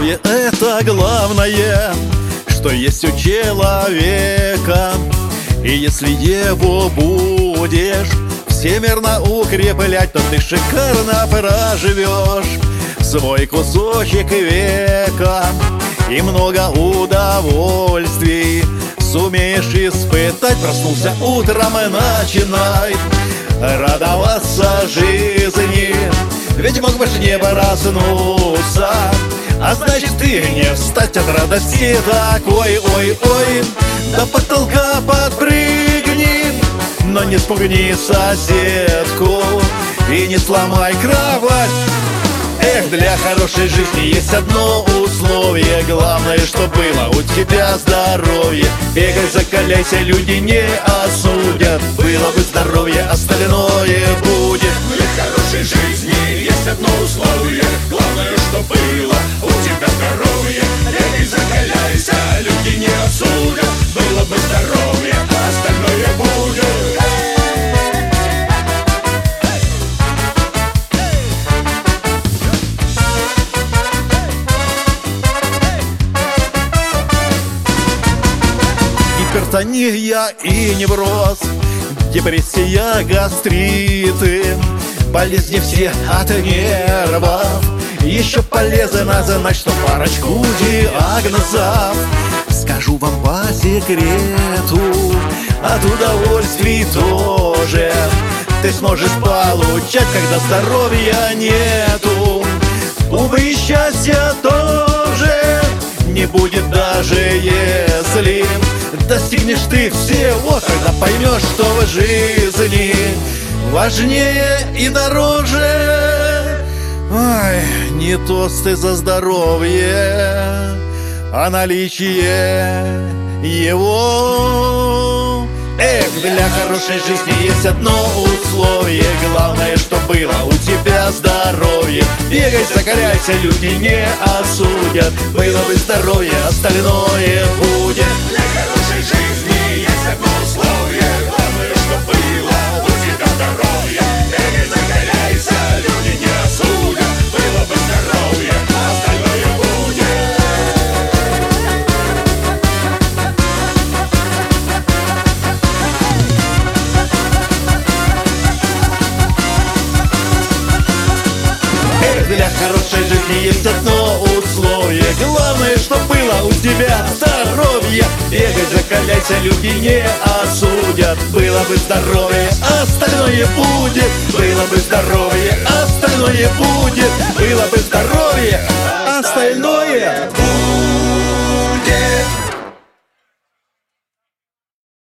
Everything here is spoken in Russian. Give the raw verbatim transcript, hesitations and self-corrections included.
Здоровье — это главное, что есть у человека. И если его будешь всемирно укреплять, то ты шикарно проживешь свой кусочек века. И много удовольствий сумеешь испытать. Проснулся утром и начинай радоваться жизни, ведь мог бы ж не проснуться, а значит ты не встать от радости такой. Ой-ой, до потолка подпрыгни, но не спугни соседку и не сломай кровать. Эх, для хорошей жизни есть одно условие: главное, что было у тебя здоровье. Бегай, закаляйся, люди не осудят. Было бы здоровье, остальное будет. Для хорошей жизни есть одно условие: главное, что было у тебя здоровье. Бегай, закаляйся, люди не осудят. Было бы здоровье, остальное будет. Гипертония и невроз, депрессия, гастриты, болезни все от нервов. Еще полезно знать, что парочку диагнозов скажу вам по секрету. От удовольствий тоже ты сможешь получать, когда здоровья нету. Увы, и счастья тоже не будет, даже если достигнешь ты всего. Тогда поймешь, что в жизни важнее и дороже. Ой, не тосты за здоровье, а наличие его. Эх, для хорошей жизни есть одно условие: главное, что было у тебя здоровье. Бегай, закаляйся, люди не осудят. Было бы здоровье, остальное будет. Для хорошей жизни есть одно условие: главное, что было у тебя здоровье. Бегай, закаляйся, люди не осудят. Было бы здоровье, остальное будет. Для хорошей жизни есть одно условие: главное, что было у тебя здоровье. Бегай, закаляйся, люди не осудят. Было бы здоровье, остальное будет. Было бы здоровье, остальное будет. Было бы здоровье, остальное будет.